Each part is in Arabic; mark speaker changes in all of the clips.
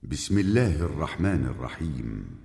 Speaker 1: بسم الله الرحمن الرحيم.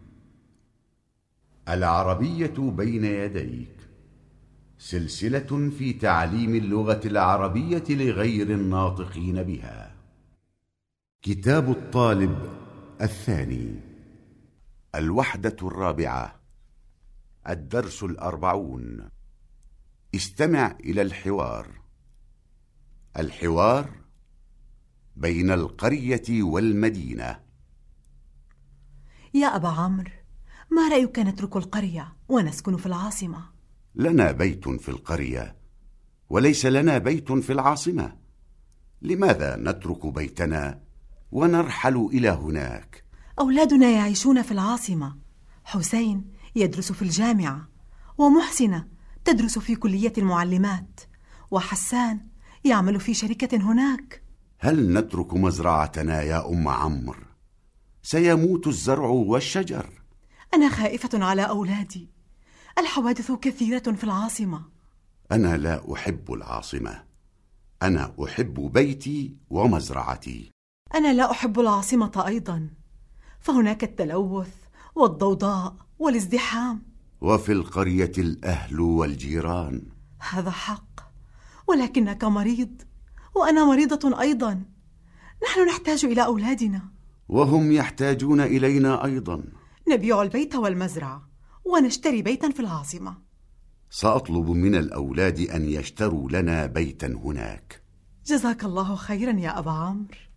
Speaker 1: العربية بين يديك، سلسلة في تعليم اللغة العربية لغير الناطقين بها. كتاب الطالب الثاني، الوحدة الرابعة، الدرس 40. استمع إلى الحوار. الحوار بين القرية والمدينة.
Speaker 2: يا أبا عمرو، ما رأيك نترك القرية ونسكن في العاصمة؟
Speaker 1: لنا بيت في القرية وليس لنا بيت في العاصمة. لماذا نترك بيتنا ونرحل إلى هناك؟
Speaker 2: أولادنا يعيشون في العاصمة. حسين يدرس في الجامعة، ومحسنة تدرس في كلية المعلمات، وحسان يعمل في شركة هناك.
Speaker 1: هل نترك مزرعتنا يا أم عمرو؟ سيموت الزرع والشجر.
Speaker 2: أنا خائفة على أولادي، الحوادث كثيرة في العاصمة.
Speaker 1: أنا لا أحب العاصمة، أنا أحب بيتي ومزرعتي.
Speaker 2: أنا لا أحب العاصمة أيضا، فهناك التلوث والضوضاء والازدحام.
Speaker 1: وفي القرية الأهل والجيران.
Speaker 2: هذا حق، ولكنك مريض وأنا مريضة أيضا. نحن نحتاج إلى أولادنا،
Speaker 1: وهم يحتاجون إلينا أيضا.
Speaker 2: نبيع البيت والمزرعة ونشتري بيتا في العاصمة.
Speaker 1: سأطلب من الأولاد أن يشتروا لنا بيتا هناك.
Speaker 2: جزاك الله خيرا يا أبا عمرو.